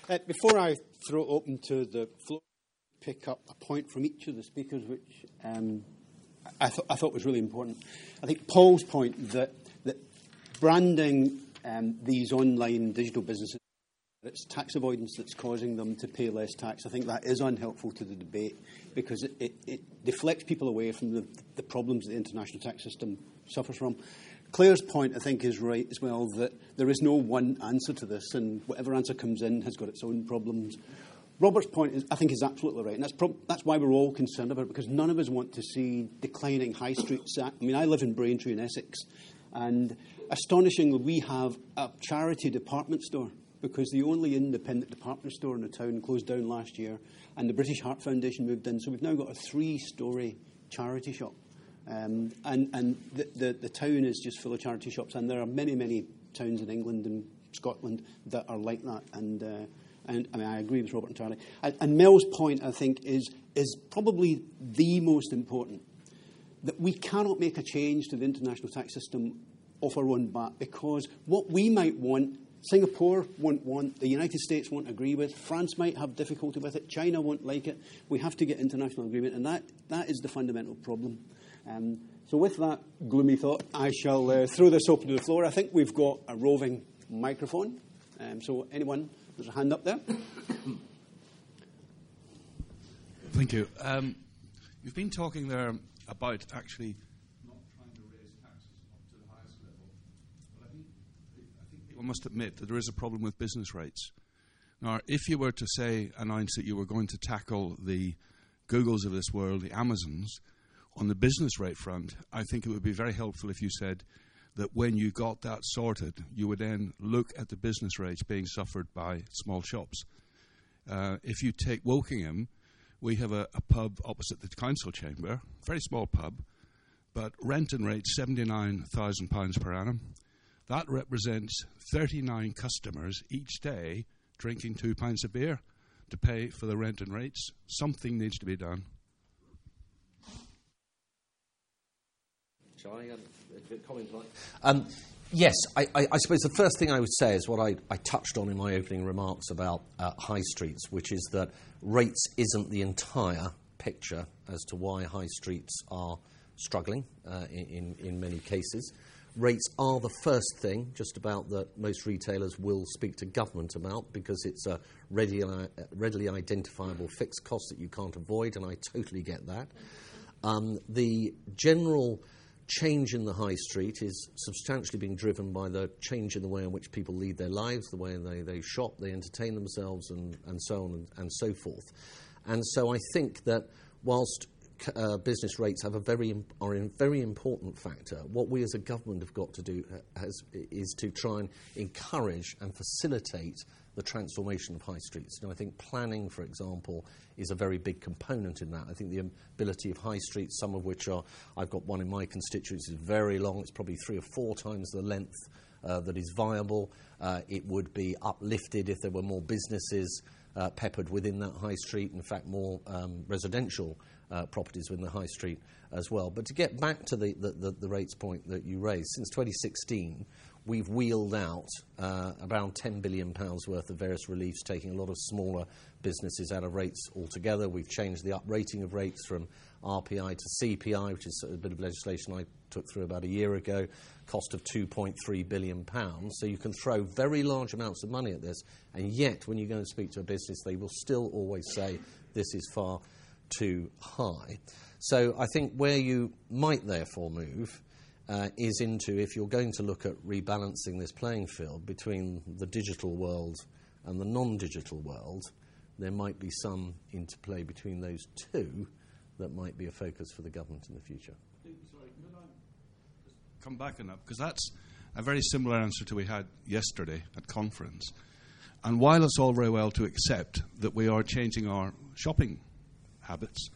Before I throw it open to the floor, pick up a point from each of the speakers, which I thought was really important. I think Paul's point that branding these online digital businesses, it's tax avoidance that's causing them to pay less tax. I think that is unhelpful to the debate because it deflects people away from the problems that the international tax system suffers from. Claire's point, I think, is right as well, that there is no one answer to this, and whatever answer comes in has got its own problems. Robert's point, I think, is absolutely right, and that's why we're all concerned about it, because none of us want to see declining high streets. I mean, I live in Braintree in Essex, and astonishingly, we have a charity department store, because the only independent department store in the town closed down last year, and the British Heart Foundation moved in, so we've now got a 3-storey charity shop. And the town is just full of charity shops, and there are many, many towns in England and Scotland that are like that. And I mean, I agree with Robert entirely. And Mel's point, I think, is probably the most important, that we cannot make a change to the international tax system off our own bat, because what we might want, Singapore won't want, the United States won't agree with, France might have difficulty with it, China won't like it. We have to get international agreement, and that is the fundamental problem. So with that gloomy thought, I shall throw this open to the floor. I think we've got a roving microphone. So anyone, there's a hand up there. Thank you. You've been talking there about actually not trying to raise taxes up to the highest level. But I think people must admit that there is a problem with business rates. Now, if you were to announce that you were going to tackle the Googles of this world, the Amazons, on the business rate front, I think it would be very helpful if you said that when you got that sorted, you would then look at the business rates being suffered by small shops. If you take Wokingham, we have a pub opposite the council chamber, very small pub, but renting rate £79,000 per annum. That represents 39 customers each day drinking 2 pints of beer to pay for the renting rates. Something needs to be done. Yes, I suppose the first thing I would say is what I touched on in my opening remarks about high streets, which is that rates isn't the entire picture as to why high streets are struggling in many cases. Rates are the first thing, just about, that most retailers will speak to government about, because it's a readily identifiable fixed cost that you can't avoid, and I totally get that. The general change in the high street is substantially being driven by the change in the way in which people lead their lives, the way they shop, they entertain themselves, and so on and so forth. And so I think that whilst business rates are a very important factor, what we as a government have got to do is to try and encourage and facilitate the transformation of high streets. I think planning, for example, is a very big component in that. I think the ability of high streets, some of which I've got one in my constituency, is very long. It's probably 3 or 4 times the length that is viable. It would be uplifted if there were more businesses peppered within that high street. In fact, more residential properties within the high street as well. But to get back to the rates point that you raised, since 2016, we've wheeled out around £10 billion worth of various reliefs, taking a lot of smaller businesses out of rates altogether. We've changed the uprating of rates from RPI to CPI, which is a bit of legislation I took through about a year ago, cost of £2.3 billion. So you can throw very large amounts of money at this, and yet when you go and speak to a business, they will still always say this is far too high. So I think where you might therefore move is into, if you're going to look at rebalancing this playing field between the digital world and the non-digital world, there might be some interplay between those two that might be a focus for the government in the future. Sorry, could I just come back on that? Because that's a very similar answer to we had yesterday at conference. And while it's all very well to accept that we are changing our shopping habits,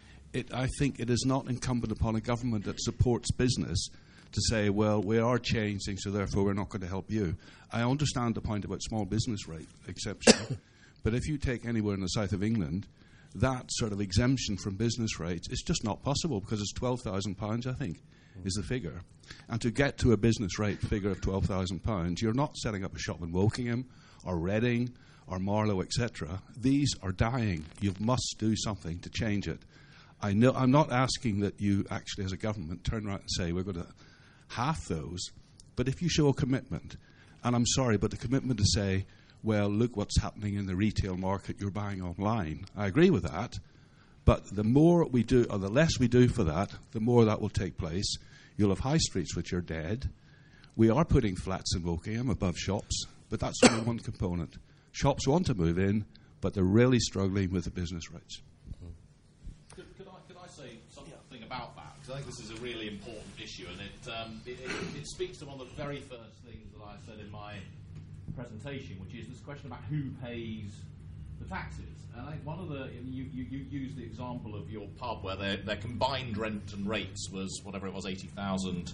I think it is not incumbent upon a government that supports business to say, well, we are changing, so therefore we're not going to help you. I understand the point about small business rate exception, but if you take anywhere in the south of England, that sort of exemption from business rates is just not possible, because it's £12,000, I think. is the figure. And to get to a business rate figure of £12,000, you're not setting up a shop in Wokingham or Reading or Marlow, etc. These are dying. You must do something to change it. I know I'm not asking that you actually, as a government, turn around and say we're going to half those, but if you show a commitment, and I'm sorry, but the commitment to say, well, look what's happening in the retail market, you're buying online. I agree with that, but the more we do, or the less we do for that, the more that will take place. You'll have high streets which are dead. We are putting flats in Wokingham above shops, but that's only one component. Shops want to move in, but they're really struggling with the business rates. Could I say something about that? Because I think this is a really important issue, and it speaks to one of the very first things that I said in my presentation, which is this question about who pays the taxes. And I think one of the you used the example of your pub where their combined rent and rates was whatever it was, £80,000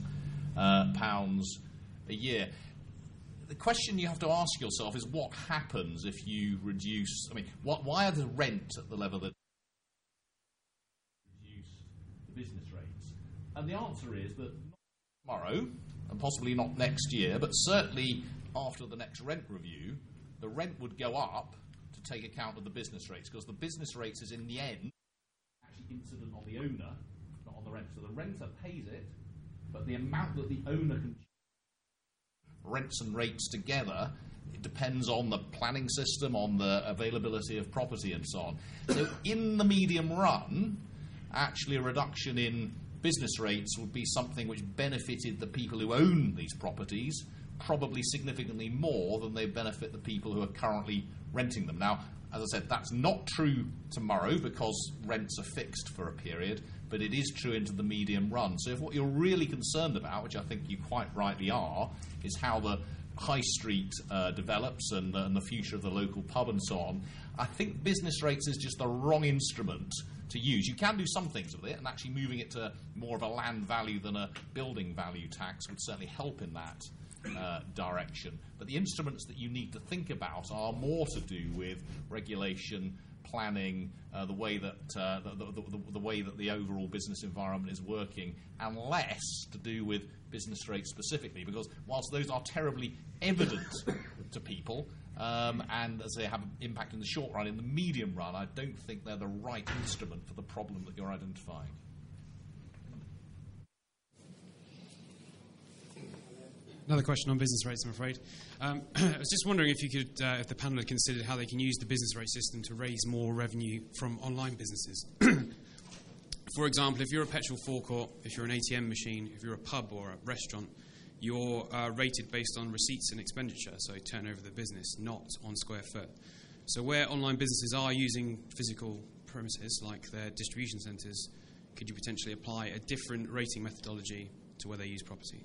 a year. The question you have to ask yourself is what happens if you reduce. I mean, why are the rent at the level that reduce the business rates? And the answer is that not tomorrow, and possibly not next year, but certainly after the next rent review, the rent would go up to take account of the business rates, because the business rates is in the end actually incident on the owner, not on the renter. So the renter pays it, but the amount that the owner can rents and rates together, it depends on the planning system, on the availability of property and so on. So in the medium run, actually a reduction in business rates would be something which benefited the people who own these properties probably significantly more than they benefit the people who are currently renting them. Now, as I said, that's not true tomorrow because rents are fixed for a period, but it is true into the medium run. So if what you're really concerned about, which I think you quite rightly are, is how the high street develops and the future of the local pub and so on, I think business rates is just the wrong instrument to use. You can do some things with it, and actually moving it to more of a land value than a building value tax would certainly help in that direction. But the instruments that you need to think about are more to do with regulation, planning, the way that the way that the overall business environment is working, and less to do with business rates specifically. Because whilst those are terribly evident to people, and as they have an impact in the short run, in the medium run, I don't think they're the right instrument for the problem that you're identifying. Another question on business rates, I'm afraid. I was just wondering if you could, if the panel had considered how they can use the business rate system to raise more revenue from online businesses. For example, if you're a petrol forecourt, if you're an ATM machine, if you're a pub or a restaurant, you're rated based on receipts and expenditure, so turnover of the business, not on square foot. So where online businesses are using physical premises, like their distribution centres, could you potentially apply a different rating methodology to where they use property?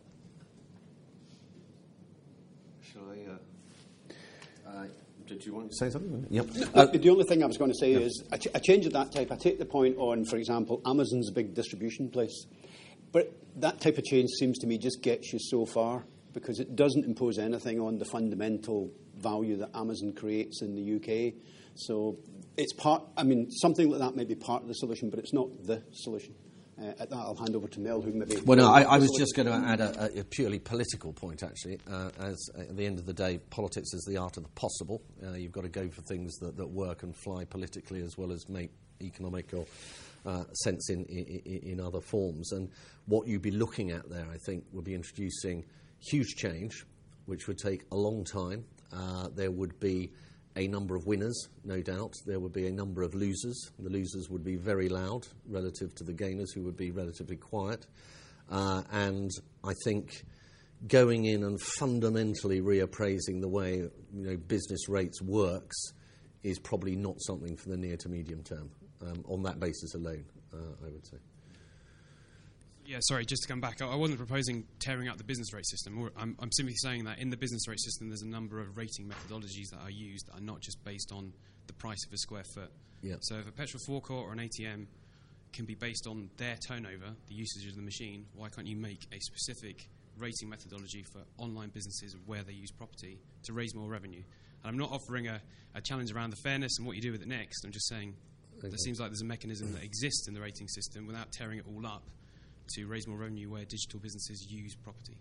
Did you want to say something? Yep. The only thing I was going to say is a change of that type. I take the point on, for example, Amazon's a big distribution place. But that type of change seems to me just gets you so far because it doesn't impose anything on the fundamental value that Amazon creates in the UK. So it's something like that may be part of the solution, but it's not the solution. At that, I'll hand over to Mel, who maybe... Well, no, I was just going to add a purely political point, actually. As at the end of the day, politics is the art of the possible. You've got to go for things that work and fly politically as well as make economic or sense in other forms. And what you'd be looking at there, I think, would be introducing huge change, which would take a long time. There would be a number of winners, no doubt. There would be a number of losers. The losers would be very loud relative to the gainers, who would be relatively quiet. And I think going in and fundamentally reappraising the way business rates works is probably not something for the near to medium term. On that basis alone, I would say. Yeah, sorry, just to come back, I wasn't proposing tearing out the business rate system. I'm simply saying that in the business rate system there's a number of rating methodologies that are used that are not just based on the price of a square foot. Yeah. So if a petrol forecourt or an ATM can be based on their turnover, the usage of the machine, why can't you make a specific rating methodology for online businesses where they use property to raise more revenue? And I'm not offering a challenge around the fairness and what you do with it next. I'm just saying there seems like there's a mechanism that exists in the rating system without tearing it all up to raise more revenue where digital businesses use property?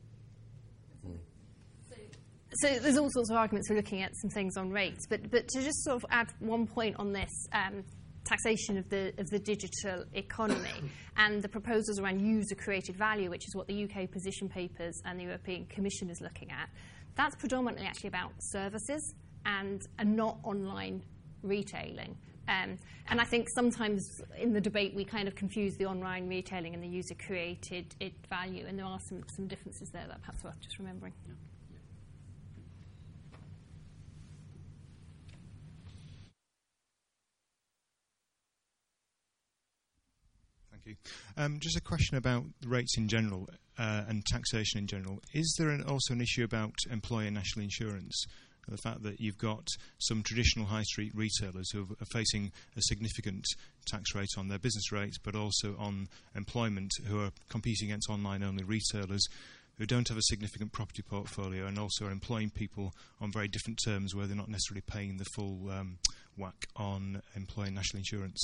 So there's all sorts of arguments for looking at some things on rates, but to just sort of add one point on this taxation of the digital economy and the proposals around user-created value, which is what the UK position papers and the European Commission is looking at, that's predominantly actually about services and not online retailing. And I think sometimes in the debate we kind of confuse the online retailing and the user-created value, and there are some differences there that perhaps worth just remembering. Yeah. Thank you. Just a question about rates in general and taxation in general. Is there also an issue about employer national insurance? The fact that you've got some traditional high street retailers who are facing a significant tax rate on their business rates, but also on employment, who are competing against online-only retailers who don't have a significant property portfolio and also are employing people on very different terms where they're not necessarily paying the full whack on employer national insurance.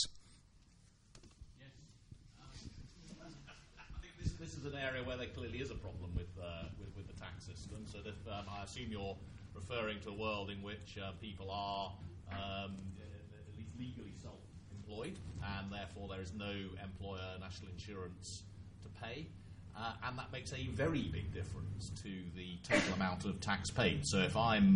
This is an area where there clearly is a problem with the tax system. So that I assume you're referring to a world in which people are at least legally self-employed, and therefore there is no employer national insurance to pay, and that makes a very big difference to the total amount of tax paid. So if I'm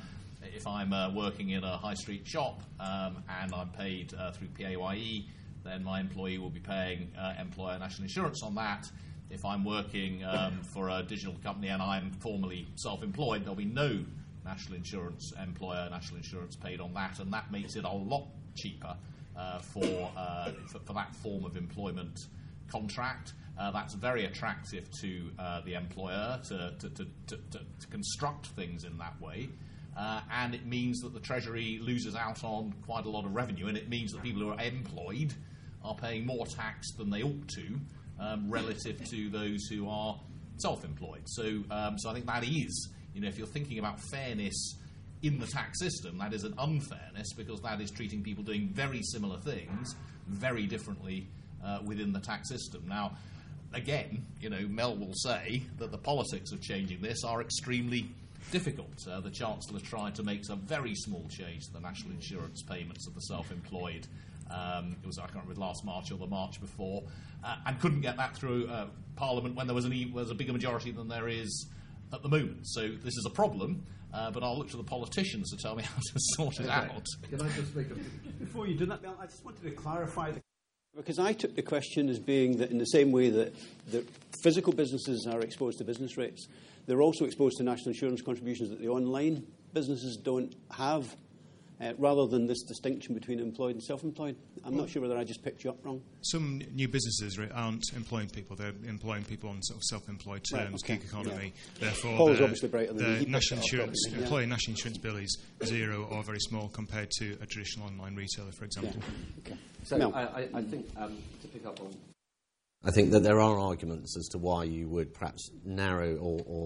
working in a high street shop and I'm paid through PAYE, then my employee will be paying employer national insurance on that. If I'm working for a digital company and I'm formally self-employed, there'll be no national insurance, employer national insurance paid on that, and that makes it a lot cheaper for that form of employment contract. That's very attractive to the employer to construct things in that way. And it means that the Treasury loses out on quite a lot of revenue, and it means that people who are employed are paying more tax than they ought to relative to those who are self-employed. So I think that is, if you're thinking about fairness in the tax system, that is an unfairness, because that is treating people doing very similar things very differently within the tax system. Now, again, Mel will say that the politics of changing this are extremely difficult. The Chancellor tried to make some very small change to the national insurance payments of the self-employed. It was, I can't remember, last March or the March before, and couldn't get that through Parliament when there was a bigger majority than there is at the moment. So this is a problem, but I'll look to the politicians to tell me how to sort it out. Can I just make Before you do that, Bill, I just wanted to clarify because I took the question as being that in the same way that the physical businesses are exposed to business rates, they're also exposed to national insurance contributions that the online businesses don't have, rather than this distinction between employed and self-employed. I'm not sure whether I just picked you up wrong. Some new businesses aren't employing people; they're employing people on sort of self-employed terms, gig economy. Yeah. Therefore, Paul's obviously brighter than the national insurance, employee national insurance bill is zero or very small compared to a traditional online retailer, for example. Yeah. Okay. So I think to pick up on, I think that there are arguments as to why you would perhaps narrow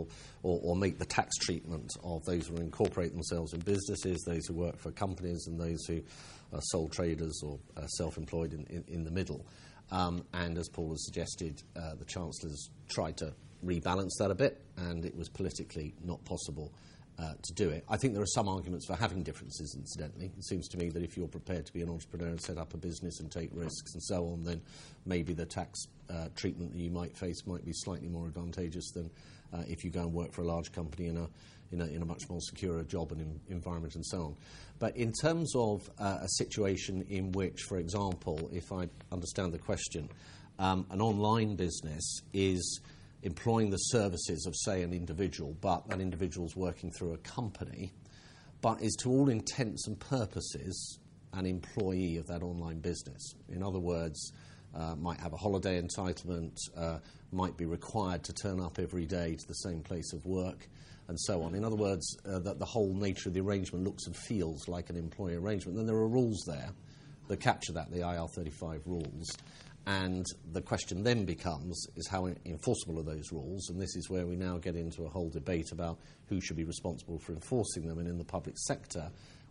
or make the tax treatment of those who incorporate themselves in businesses, those who work for companies, and those who are sole traders or self-employed in the middle. And as Paul has suggested, the Chancellor's tried to rebalance that a bit, and it was politically not possible to do it. I think there are some arguments for having differences, incidentally. It seems to me that if you're prepared to be an entrepreneur and set up a business and take risks and so on, then maybe the tax treatment that you might face might be slightly more advantageous than if you go and work for a large company in a much more secure job and environment and so on. But in terms of a situation in which, for example, if I understand the question, an online business is employing the services of, say, an individual, but that individual's working through a company, but is to all intents and purposes an employee of that online business. In other words, might have a holiday entitlement, might be required to turn up every day to the same place of work, and so on. In other words, that the whole nature of the arrangement looks and feels like an employee arrangement. Then there are rules there that capture that, the IR35 rules. And the question then becomes, is how enforceable are those rules? And this is where we now get into a whole debate about who should be responsible for enforcing them. And in the public sector,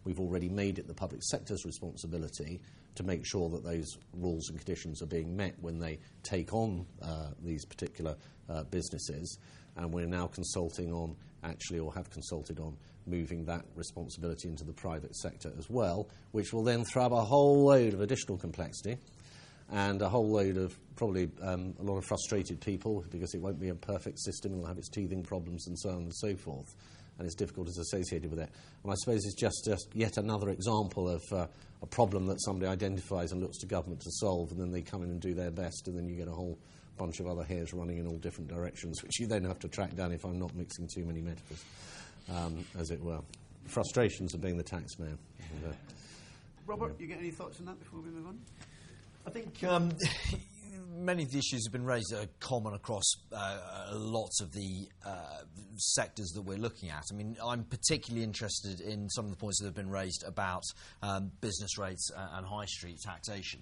we've already made it the public sector's responsibility to make sure that those rules and conditions are being met when they take on these particular businesses. And we're now consulting on, actually, or have consulted on, moving that responsibility into the private sector as well, which will then throw up a whole load of additional complexity and a whole load of probably a lot of frustrated people, because it won't be a perfect system, it will have its teething problems and so on and so forth, and its difficulties associated with it. And I suppose it's just yet another example of a problem that somebody identifies and looks to government to solve, and then they come in and do their best, and then you get a whole bunch of other hairs running in all different directions, which you then have to track down, if I'm not mixing too many metaphors, as it were. Frustrations of being the tax man. Robert, you get any thoughts on that before we move on? I think many of the issues have been raised that are common across lots of the sectors that we're looking at. I mean, I'm particularly interested in some of the points that have been raised about business rates and high street taxation.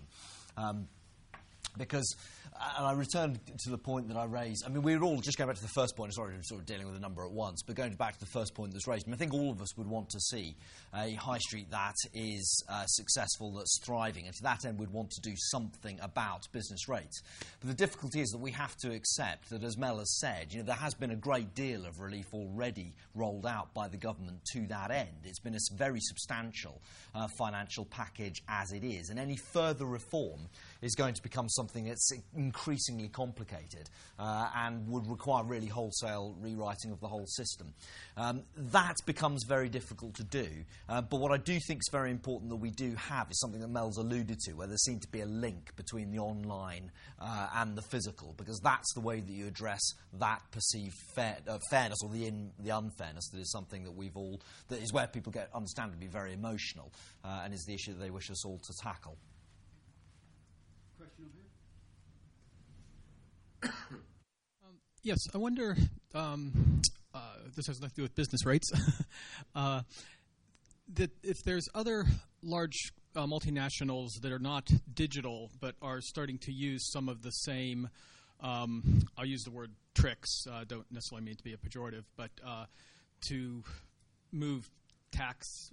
Because, and I return to the point that I raised, I mean, we're all, just going back to the first point, sorry, I'm sort of dealing with a number at once, but going back to the first point that's raised, I mean, I think all of us would want to see a high street that is successful, that's thriving, and to that end we'd want to do something about business rates. But the difficulty is that we have to accept that, as Mel has said, you know, there has been a great deal of relief already rolled out by the government to that end. It's been a very substantial financial package as it is, and any further reform is going to become something that's increasingly complicated and would require really wholesale rewriting of the whole system. That becomes very difficult to do, but what I do think is very important that we do have is something that Mel's alluded to, where there seems to be a link between the online and the physical, because that's the way that you address that perceived fairness or the unfairness that is something that we've all, that is where people get understandably very emotional and is the issue that they wish us all to tackle. Yes, I wonder, this has nothing to do with business rates, that if there's other large multinationals that are not digital but are starting to use some of the same, I'll use the word tricks, don't necessarily mean to be a pejorative, but to move tax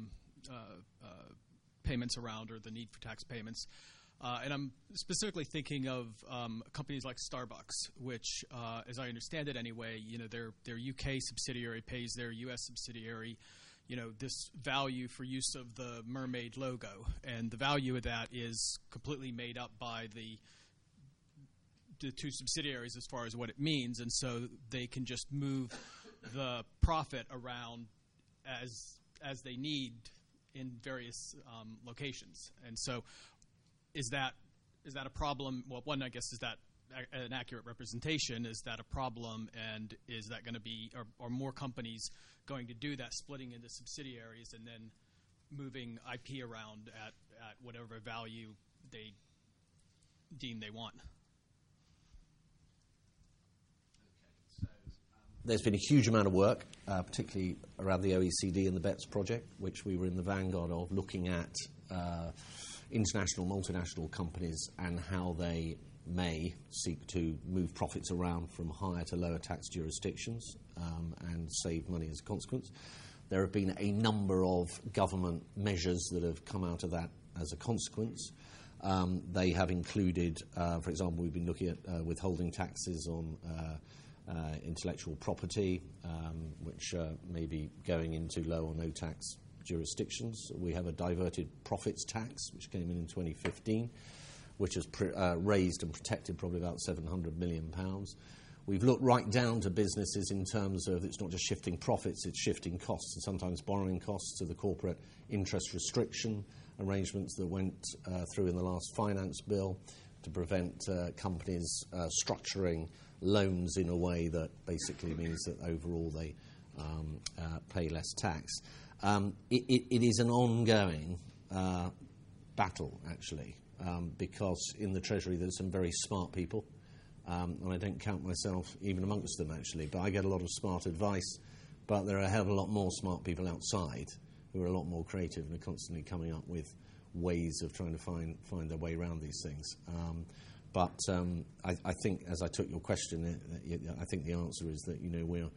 payments around, or the need for tax payments. And I'm specifically thinking of companies like Starbucks, which, as I understand it anyway, you know, their UK subsidiary pays their US subsidiary, you know, this value for use of the mermaid logo, and the value of that is completely made up by the two subsidiaries as far as what it means, and so they can just move the profit around as they need in various locations, and so. Is that a problem? Well, one, I guess, is that an accurate representation? Is that a problem? And is that going to be, are more companies going to do that, splitting into subsidiaries and then moving IP around at whatever value they deem they want? There's been a huge amount of work, particularly around the OECD and the BEPS project, which we were in the vanguard of, looking at international, multinational companies and how they may seek to move profits around from higher to lower tax jurisdictions and save money as a consequence. There have been a number of government measures that have come out of that as a consequence. They have included, for example, we've been looking at withholding taxes on intellectual property, which may be going into low or no tax jurisdictions. We have a diverted profits tax, which came in 2015, which has raised and protected probably about £700 million. We've looked right down to businesses in terms of it's not just shifting profits, it's shifting costs, and sometimes borrowing costs to the corporate interest restriction arrangements that went through in the last finance bill to prevent companies structuring loans in a way that basically means that overall they pay less tax. It is an ongoing battle, actually, because in the Treasury there's some very smart people, and I don't count myself even amongst them, actually, but I get a lot of smart advice, but there are a hell of a lot more smart people outside who are a lot more creative and are constantly coming up with ways of trying to find their way around these things. But I think, as I took your question, I think the answer is that, you know,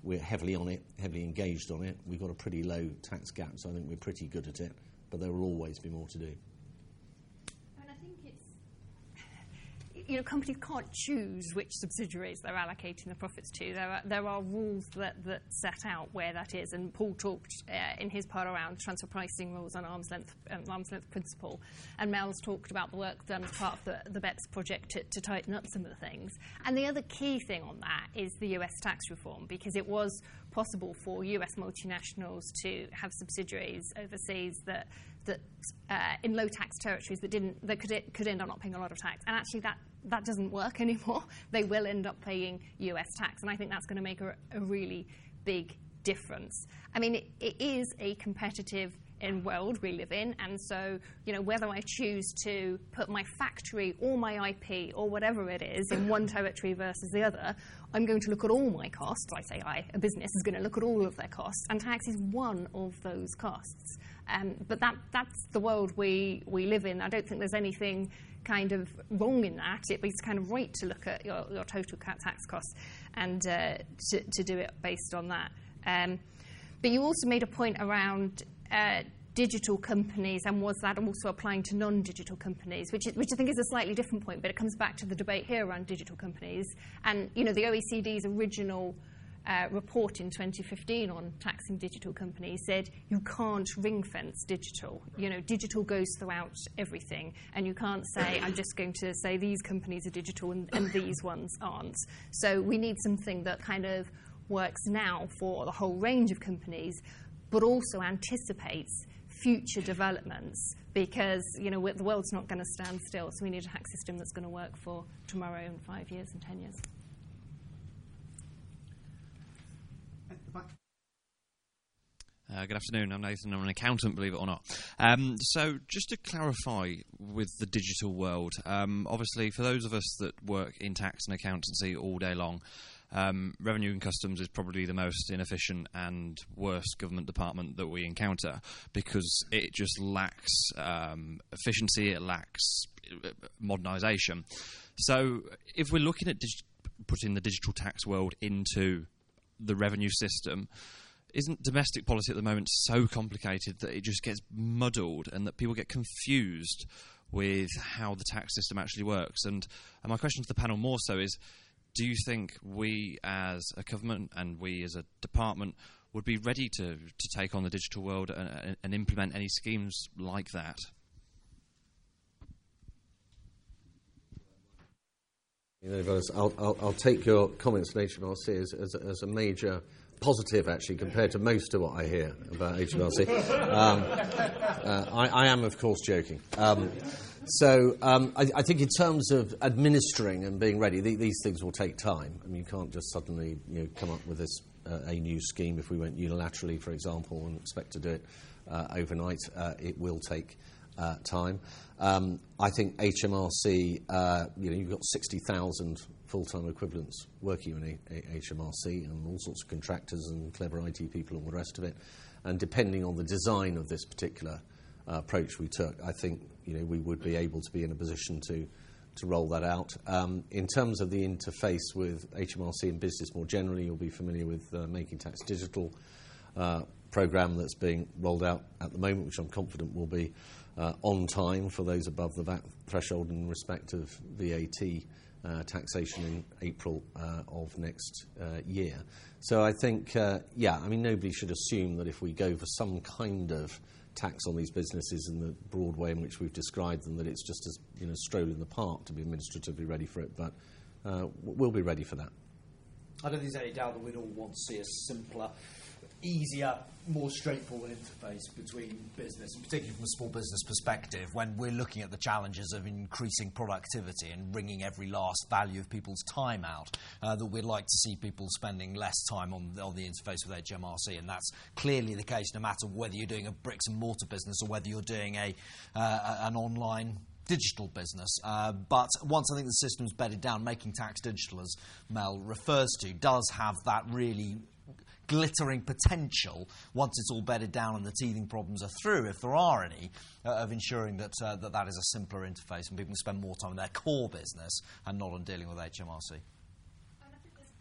We're heavily on it, heavily engaged on it. We've got a pretty low tax gap, so I think we're pretty good at it. But there will always be more to do. And I think it's, companies can't choose which subsidiaries they're allocating the profits to. There are rules that set out where that is. And Paul talked in his part around transfer pricing rules on arm's length principle. And Mel's talked about the work done as part of the BEPS project to tighten up some of the things. And the other key thing on that is the US tax reform, because it was possible for US multinationals to have subsidiaries overseas that in low tax territories that could end up not paying a lot of tax. And actually that doesn't work anymore. They will end up paying US tax, and I think that's going to make a really big difference. I mean, it is a competitive world we live in, and so whether I choose to put my factory or my IP or whatever it is in one territory versus the other, I'm going to look at all my costs. I say a business is going to look at all of their costs, and tax is one of those costs. But that's the world we live in. I don't think there's anything kind of wrong in that. It's kind of right to look at your total tax costs and to do it based on that. But you also made a point around digital companies, and was that also applying to non-digital companies, which I think is a slightly different point, but it comes back to the debate here around digital companies. And the OECD's original report in 2015 on taxing digital companies said you can't ring-fence digital. Digital goes throughout everything, and you can't say, I'm just going to say these companies are digital and these ones aren't. So we need something that kind of works now for the whole range of companies, but also anticipates future developments, because the world's not going to stand still, so we need a tax system that's going to work for tomorrow and 5 years and 10 years. Good afternoon, I'm Nathan, I'm an accountant, believe it or not. So just to clarify with the digital world, obviously for those of us that work in tax and accountancy all day long, Revenue and Customs is probably the most inefficient and worst government department that we encounter, because it just lacks efficiency, it lacks modernisation. So if we're looking at putting the digital tax world into the revenue system, isn't domestic policy at the moment so complicated that it just gets muddled and that people get confused with how the tax system actually works? And my question to the panel more so is, do you think we as a government and we as a department would be ready to take on the digital world and implement any schemes like that? I'll take your comments on HMRC as a major positive, actually, compared to most of what I hear about HMRC. I am, of course, joking. I think in terms of administering and being ready, these things will take time. I mean, you can't just suddenly come up with a new scheme if we went unilaterally, for example, and expect to do it overnight. It will take time. I think HMRC, you've got 60,000 full-time equivalents working in HMRC, and all sorts of contractors and clever IT people and all the rest of it. And depending on the design of this particular approach we took, I think we would be able to be in a position to roll that out. In terms of the interface with HMRC and business more generally, you'll be familiar with Making Tax Digital programme that's being rolled out at the moment, which I'm confident will be on time for those above the VAT threshold in respect of VAT taxation in April of next year. So I think, nobody should assume that if we go for some kind of tax on these businesses in the broad way in which we've described them, that it's just as stroll in the park to be administratively ready for it. But we'll be ready for that. I don't think there's any doubt that we'd all want to see a simpler, easier, more straightforward interface between business, and particularly from a small business perspective, when we're looking at the challenges of increasing productivity and wringing every last value of people's time out, that we'd like to see people spending less time on the interface with HMRC, and that's clearly the case no matter whether you're doing a bricks and mortar business or whether you're doing an online digital business. But once I think the system's bedded down, Making Tax Digital, as Mel refers to, does have that really glittering potential, once it's all bedded down and the teething problems are through, if there are any, of ensuring that that is a simpler interface and people can spend more time on their core business and not on dealing with HMRC. And I think there's a point here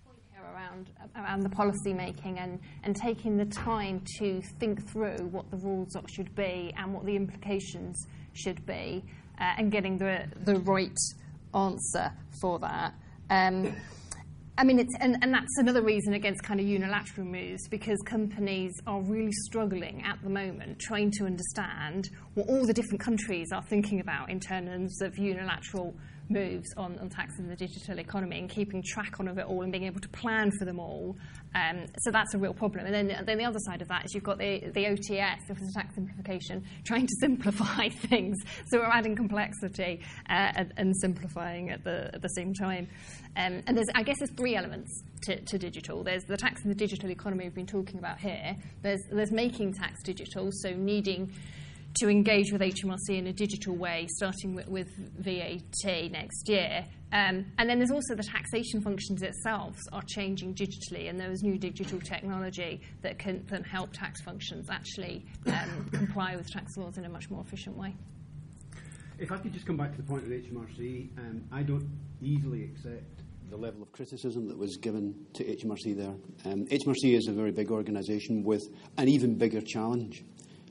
around the policy making and taking the time to think through what the rules should be and what the implications should be, and getting the right answer for that. I mean, and that's another reason against kind of unilateral moves, because companies are really struggling at the moment trying to understand what all the different countries are thinking about in terms of unilateral moves on tax in the digital economy, and keeping track of it all and being able to plan for them all. So that's a real problem. And then the other side of that is you've got the OTS, the tax simplification, trying to simplify things. So we're adding complexity and simplifying at the same time. And I guess there's three elements to digital. There's the tax in the digital economy we've been talking about here. There's making tax digital, so needing to engage with HMRC in a digital way, starting with VAT next year. And then there's also the taxation functions itself are changing digitally, and there is new digital technology that can help tax functions actually comply with tax laws in a much more efficient way. If I could just come back to the point of HMRC, I don't easily accept the level of criticism that was given to HMRC there. HMRC is a very big organisation with an even bigger challenge.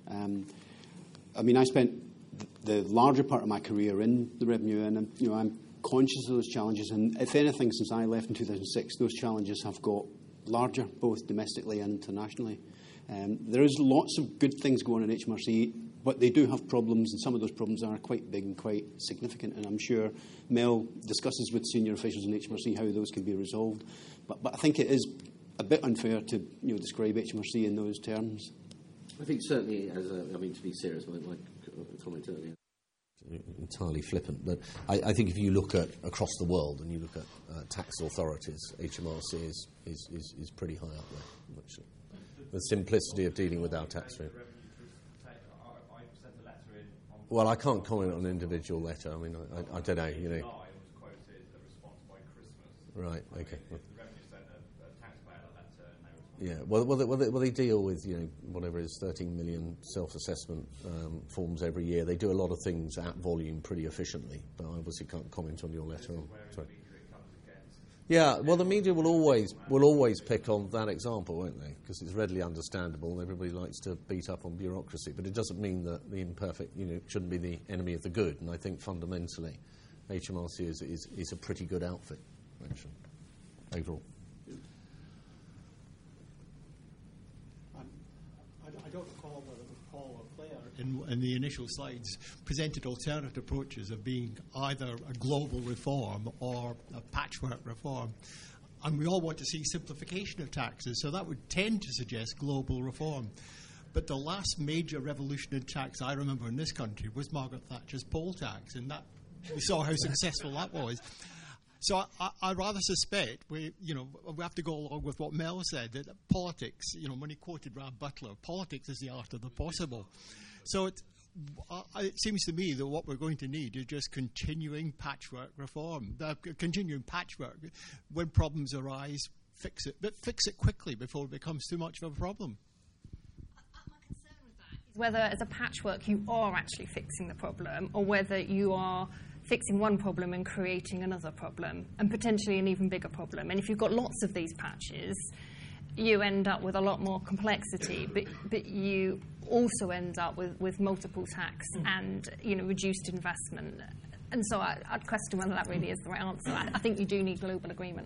I mean, I spent the larger part of my career in the revenue, and I'm conscious of those challenges. And if anything, since I left in 2006, those challenges have got larger, both domestically and internationally. There is lots of good things going on in HMRC, but they do have problems, and some of those problems are quite big and quite significant. And I'm sure Mel discusses with senior officials in HMRC how those can be resolved. But I think it is a bit unfair to describe HMRC in those terms. I think certainly, to be serious, my comment earlier, entirely flippant, but I think if you look at across the world and you look at tax authorities, HMRC is pretty high up there, actually. The simplicity of dealing with our tax rate. Well, I can't comment on an individual letter. I mean, I don't know, Right, okay. Yeah, well, they deal with whatever it is, 13 million self-assessment forms every year. They do a lot of things at volume pretty efficiently, but I obviously can't comment on your letter. Yeah, well, the media will always pick on that example, won't they? Because it's readily understandable, and everybody likes to beat up on bureaucracy. But it doesn't mean that the imperfect, shouldn't be the enemy of the good. And I think fundamentally, HMRC is a pretty good outfit, actually, overall. I don't recall whether it was Paul or Claire in the initial slides presented alternate approaches of being either a global reform or a patchwork reform. And we all want to see simplification of taxes, so that would tend to suggest global reform. But the last major revolution in tax I remember in this country was Margaret Thatcher's poll tax, and that we saw how successful that was. So I rather suspect we have to go along with what Mel said, that politics, when he quoted Rab Butler, politics is the art of the possible. So it seems to me that what we're going to need is just continuing patchwork reform, continuing patchwork. When problems arise, fix it, but fix it quickly before it becomes too much of a problem. My concern with that is whether as a patchwork you are actually fixing the problem, or whether you are fixing one problem and creating another problem, and potentially an even bigger problem. And if you've got lots of these patches, you end up with a lot more complexity, but you also end up with multiple tax and reduced investment. And so I'd question whether that really is the right answer. I think you do need global agreement.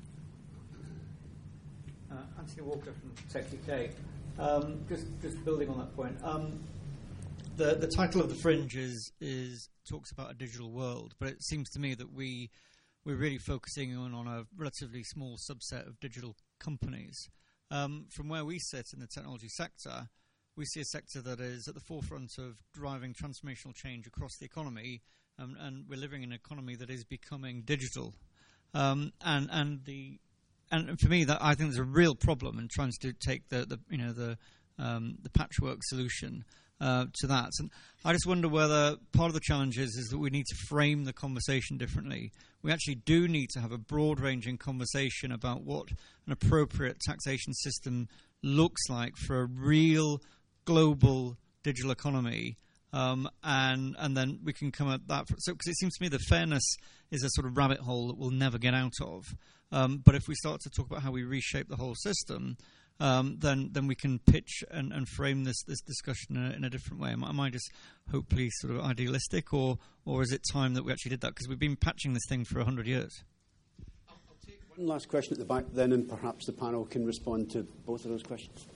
Anthony Walker from TechUK. Just building on that point. The title of the Fringe is talks about a digital world, but it seems to me that we're really focusing on a relatively small subset of digital companies. From where we sit in the technology sector, we see a sector that is at the forefront of driving transformational change across the economy, and we're living in an economy that is becoming digital. And for me, that I think there's a real problem in trying to take the patchwork solution to that. And I just wonder whether part of the challenge is that we need to frame the conversation differently. We actually do need to have a broad-ranging conversation about what an appropriate taxation system looks like for a real global digital economy, and then we can come at that. So, because it seems to me that fairness is a sort of rabbit hole that we'll never get out of. But if we start to talk about how we reshape the whole system, then we can pitch and frame this discussion in a different way. Am I just hopefully sort of idealistic, or is it time that we actually did that? Because we've been patching this thing for 100 years. I'll take one last question at the back then, and perhaps the panel can respond to both of those questions.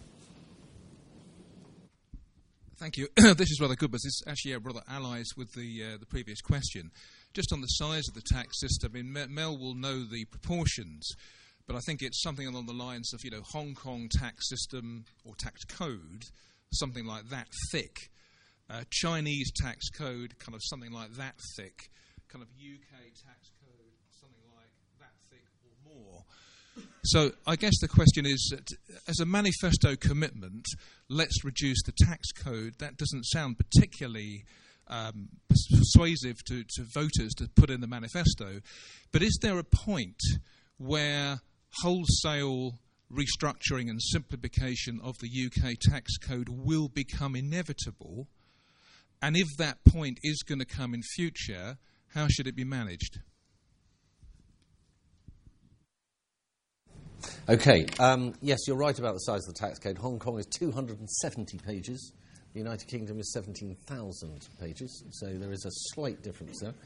Thank you. This is rather good, but this actually rather allies with the previous question. Just on the size of the tax system, I mean, Mel will know the proportions, but I think it's something along the lines of, Hong Kong tax system or tax code, something like that thick. Chinese tax code, kind of something like that thick. Kind of UK tax code, something like that thick or more. So I guess the question is, as a manifesto commitment, let's reduce the tax code. That doesn't sound particularly persuasive to voters to put in the manifesto. But is there a point where wholesale restructuring and simplification of the UK tax code will become inevitable? And if that point is going to come in future, how should it be managed? Okay, yes, you're right about the size of the tax code. Hong Kong is 270 pages. The United Kingdom is 17,000 pages, so there is a slight difference there.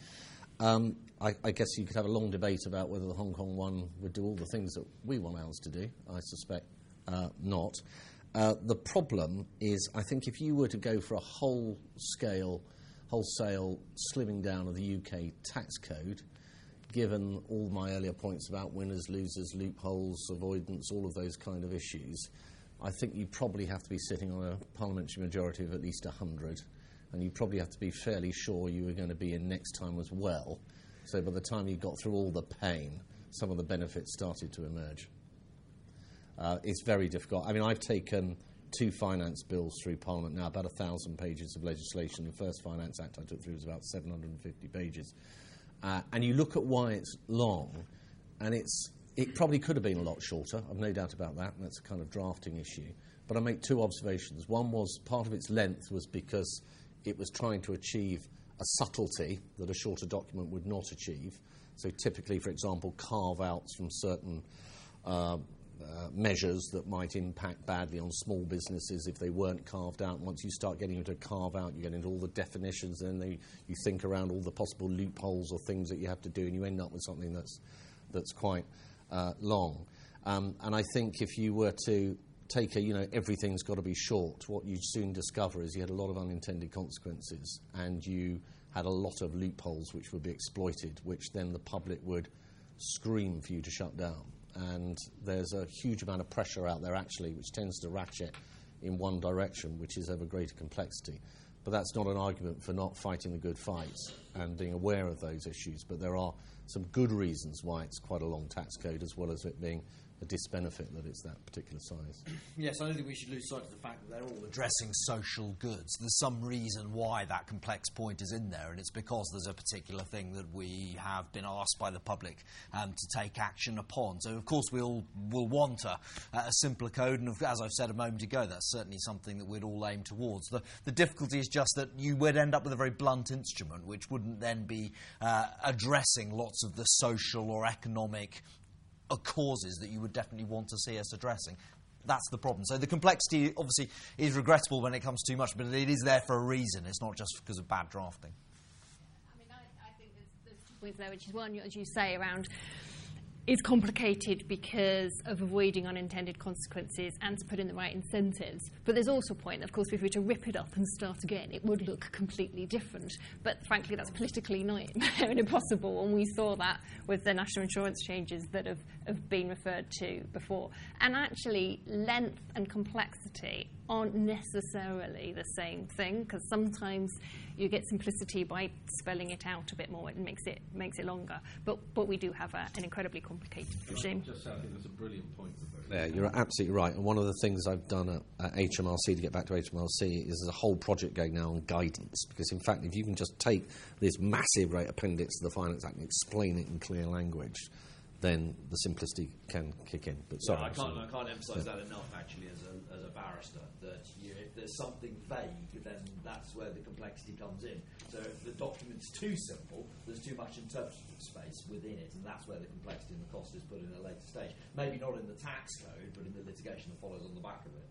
I guess you could have a long debate about whether the Hong Kong one would do all the things that we want ours to do. I suspect not. The problem is, I think if you were to go for a wholesale slimming down of the UK tax code, given all my earlier points about winners, losers, loopholes, avoidance, all of those kind of issues, I think you probably have to be sitting on a parliamentary majority of at least 100, and you probably have to be fairly sure you were going to be in next time as well. So by the time you got through all the pain, some of the benefits started to emerge. It's very difficult. I mean, I've taken 2 finance bills through Parliament now, about 1,000 pages of legislation. The first Finance Act I took through was about 750 pages. And you look at why it's long, and it probably could have been a lot shorter. I've no doubt about that, and that's a kind of drafting issue. But I make 2 observations. One was part of its length was because it was trying to achieve a subtlety that a shorter document would not achieve. So typically, for example, carve-outs from certain measures that might impact badly on small businesses if they weren't carved out. Once you start getting into a carve-out, you get into all the definitions, and then you think around all the possible loopholes or things that you have to do, and you end up with something that's quite long. And I think if you were to take everything's got to be short, what you'd soon discover is you had a lot of unintended consequences, and you had a lot of loopholes which would be exploited, which then the public would scream for you to shut down. And there's a huge amount of pressure out there, actually, which tends to ratchet in one direction, which is ever greater complexity. But that's not an argument for not fighting the good fight and being aware of those issues. But there are some good reasons why it's quite a long tax code, as well as it being a disbenefit that it's that particular size. Yes, I don't think we should lose sight of the fact that they're all addressing social goods. There's some reason why that complex point is in there, and it's because there's a particular thing that we have been asked by the public to take action upon. So, of course, we'll want a simpler code, and as I've said a moment ago, that's certainly something that we'd all aim towards. The difficulty is just that you would end up with a very blunt instrument, which wouldn't then be addressing lots of the social or economic causes that you would definitely want to see us addressing. That's the problem. So the complexity, obviously, is regrettable when it comes too much, but it is there for a reason. It's not just because of bad drafting. I mean, I think there's 2 points there, which is one, as you say, around it's complicated because of avoiding unintended consequences and to put in the right incentives. But there's also a point, of course, if we were to rip it up and start again, it would look completely different. But frankly, that's politically nightmare and impossible, and we saw that with the national insurance changes that have been referred to before. And actually, length and complexity aren't necessarily the same thing, because sometimes you get simplicity by spelling it out a bit more. It makes it longer. But we do have an incredibly complicated regime. Just I think that's a brilliant point. Yeah, you're absolutely right. And one of the things I've done at HMRC, to get back to HMRC, is there's a whole project going now on guidance. Because, in fact, if you can just take this massive appendix to the Finance Act and explain it in clear language, then the simplicity can kick in. But sorry, I can't emphasise that enough. Actually, as a barrister, that if there's something vague, then that's where the complexity comes in. So if the document's too simple, there's too much interpretive space within it, and that's where the complexity and the cost is put in a later stage. Maybe not in the tax code, but in the litigation that follows on the back of it.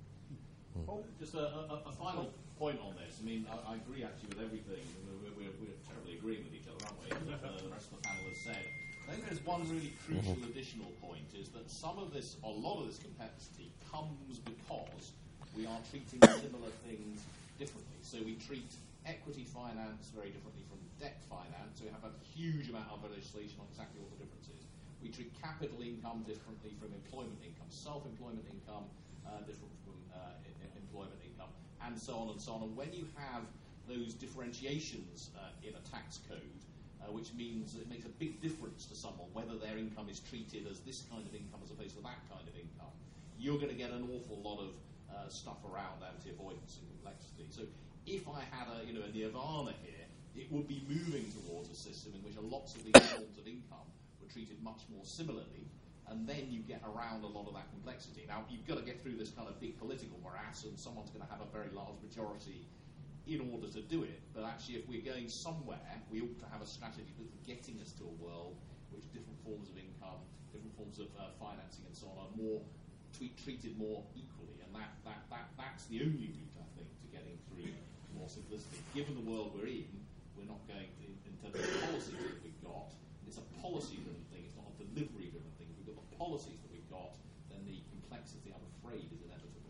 Oh, just a final point on this. I mean, I agree actually with everything. We're terribly agreeing with each other, aren't we? The rest of the panel has said. I think there's one really crucial additional point, is that a lot of this complexity comes because we are treating similar things differently. So we treat equity finance very differently from debt finance. So we have a huge amount of legislation on exactly what the difference is. We treat capital income differently from employment income, self-employment income different from employment income, and so on and so on. And when you have those differentiations in a tax code, which means it makes a big difference to someone whether their income is treated as this kind of income as opposed to that kind of income, you're going to get an awful lot of stuff around anti-avoidance and complexity. So if I had a nirvana here, it would be moving towards a system in which lots of these forms of income were treated much more similarly, and then you get around a lot of that complexity. Now, you've got to get through this kind of big political morass, and someone's going to have a very large majority in order to do it. But actually, if we're going somewhere, we ought to have a strategy for getting us to a world which different forms of income, different forms of financing and so on are more treated more equally. And that's the only route, I think, to getting through more simplicity. Given the world we're in, we're not going to, in terms of the policies that we've got, it's a policy-driven thing, it's not a delivery-driven thing. If we've got the policies that we've got, then the complexity, I'm afraid, is inevitable.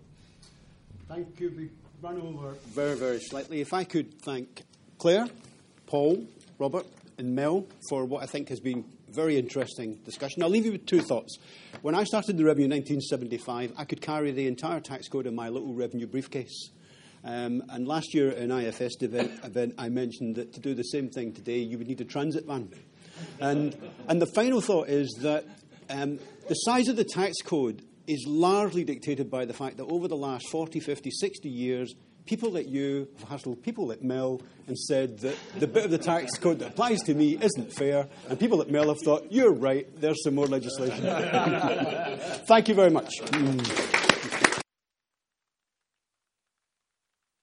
Thank you. We run over very, very slightly. If I could thank Claire, Paul, Robert and Mel for what I think has been very interesting discussion. I'll leave you with two thoughts. When I started the revenue in 1975, I could carry the entire tax code in my little revenue briefcase. And last year in IFS event, I mentioned that to do the same thing today, you would need a transit van. And the final thought is that the size of the tax code is largely dictated by the fact that over the last 40, 50, 60 years, people like you have hassled people like Mel and said that the bit of the tax code that applies to me isn't fair, and people like Mel have thought, you're right, there's some more legislation. Thank you very much.